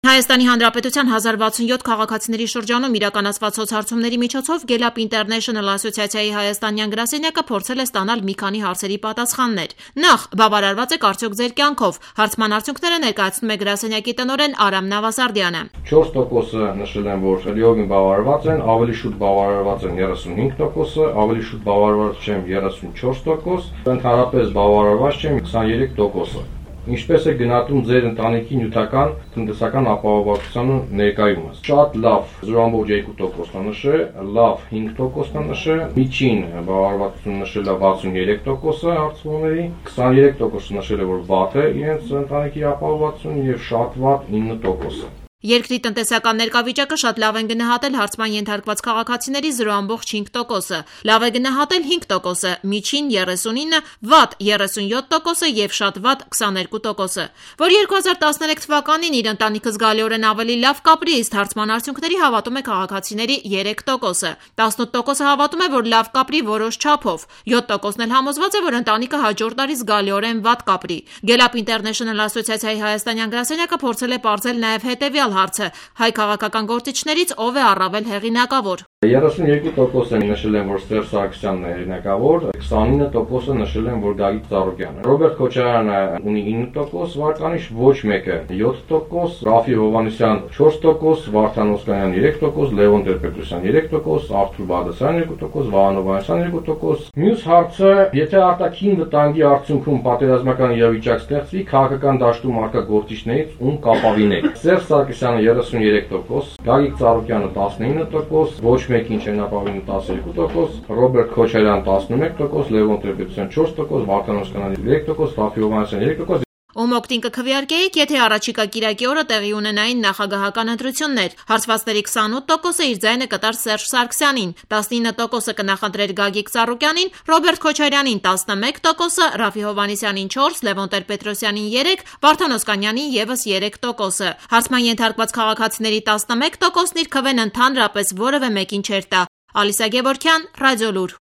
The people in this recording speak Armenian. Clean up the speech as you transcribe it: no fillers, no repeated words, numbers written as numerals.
Հայաստանի Հանրապետության 1067 քաղաքացիների շրջանում իրականացված սոցհարցումների միջոցով Gallup International ասոցիացիայի հայաստանյան գրասենյակը փորձել է ստանալ մի քանի հարցերի պատասխաններ։ Նախ, բավարարված եք արդյոք ձեր կյանքով։ Հարցման արդյունքները ներկայացնում է գրասենյակի տնօրեն Արամ Նավասարդյանը։ 4%-ը նշել են, որ լիովին բավարարված են, ավելի շուտ բավարարված են 35%-ը, ավելի շուտ բավարարված չեմ 34%, ընդհանրապես բավարարված չեմ 23%-ը։ Ինչպես է գնահատում ձեր ընտանիքի նյութական տնտեսական ապահովվածության ներկայումս։ Շատ լավ 0.2%-ը նշել, լավ 5%-ը նշել, միջին բավարարվածություն նշել է 63%-ը հարցվողների, 23%-ը նշել է, որ վատ է իրենց ընտանիքի ապահովվածությունը եւ շատ վատ 9%-ը։ Երկրի տնտեսական ներկայվիճակը շատ լավ են գնահատել հարցման ենթարկված քաղաքացիների 0.5%-ը, լավ է գնահատել 5%-ը, միջին 39%, վատ 37%-ը եւ շատ վատ 22%-ը։ Որ 2013 թվականին իր ընտանիքը զգալիորեն ավելի լավ կապրի, իսկ հարցման արդյունքների հավատում է քաղաքացիների 3%-ը, 18%-ը հավատում է, որ լավ կապրի որոշ չափով, 7%-ն էլ համոզված է, որ ընտանիքը հաջորդ տարի զգալիորեն վատ կապրի։ Gallup International ասոցիացիայի հայաստանյան գրասենյակը փորձել է պարզել նաեւ հետեւյալ հարցը. հայ քաղաքական գործիչներից ով է առավել հեղինակավոր։ 32%-ը նշել են, որ Սերժ Սարգսյանն է հեղինակավոր, 29%-ը նշել են, որ Գագիկ Ծառուկյանը։ Ռոբերտ Քոչարյանը ունի 9%, Վարկանիշ ոչ մեկը 7%, Ռաֆի Հովհաննիսյան 4%, Վարդան Օսկանյան 3%, Լևոն Տեր-Պետրոսյան 3%, Արթուր Բաղդասարյան 2%, Վահան Հովհաննիսյան 2%։ Մյուս հարցը, եթե արտաքին վտանգի արդյունքում պատերազմական իրավիճակ ստեղծվի, քաղաքական դաշտում առկա գործիչներից ում կապավինեք։ Սերժ Սարգսյանը 33%, Գագիկ Ծառուկյանը 19%, ոչ մեկին չեն ապավինում 12%, Ռոբերտ Քոչարյան 11%, Լևոն Տեր-Պետրոսյան 4%, Վարդան Օսկանյան 3%, Ռաֆի Հովհաննիսյան 3%։ Ում օգտին կքվեարկեիք, եթե առաջիկա կիրակի օրը տեղի ունենային նախագահական ընտրություններ։ Հարցվածների 28%-ը իր ձայնը կտար Սերժ Սարգսյանին, 19%-ը կնախընտրեր Գագիկ Ծառուկյանին, Ռոբերտ Քոչարյանին 11%-ը, Ռաֆի Հովհաննիսյանին 4%, Լևոն Տեր-Պետրոսյանին 3%, Վարդան Օսկանյանին եւս 3%-ը։ Հարցման ենթարկված քաղաքացիների 11%-ն իր քվեն ընդհանրապես որևէ մեկին չէր տա։ Ալիսա Գևորգյան, Ռադիոլուր։